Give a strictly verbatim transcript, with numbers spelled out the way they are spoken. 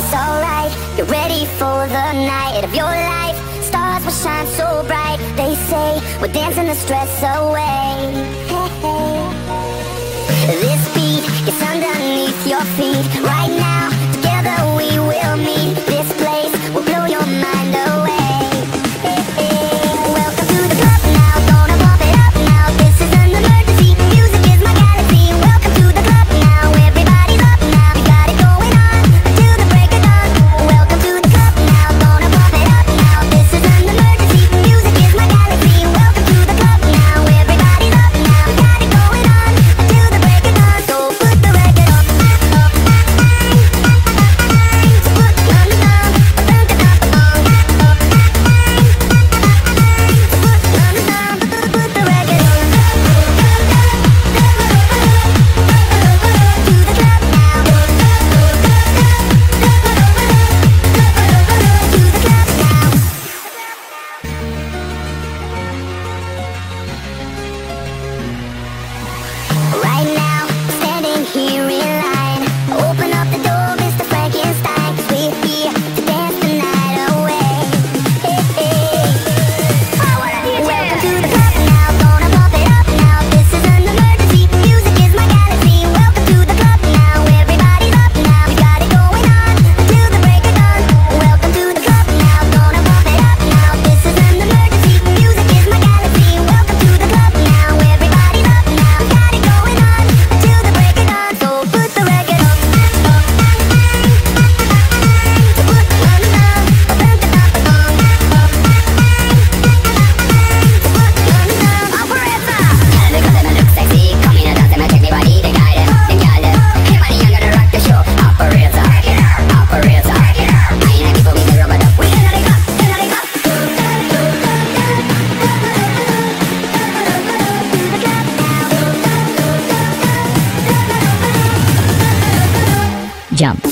it's alright. Get ready for the night of your life. Stars will shine so bright. They say we're dancing the stress away. Hey, hey. This beat gets underneath your feet. Right now, together we will meet. This place will blow your mind away. Hey, hey. Welcome to the club now. Gonna pump it up now. This is an emergency. Music is my galaxy. Welcome to the club now. Everybody's up now. We got it going on until the break of dawn. Welcome to the club now. Gonna pump it up now. This is an emergency. Music is my galaxy. Welcome to the club now. Everybody's up now. We got it going on until the break of dawn. So put the record on. So put the Right now, standing here in line. Open up the door, Mister Frankenstein, 'cause we're here to dance the night away. Hey, hey. Welcome to the club now, gonna pump it up now. This is an emergency, music is my galaxy. Welcome to the club now, everybody's up now. We got it going on until the break of dawn. Welcome to the club now, gonna pump it up now. This is an emergency, music is my galaxy. Welcome to the club now, everybody's up now. We got it going on until the break of dawn. So put the record on. Jump.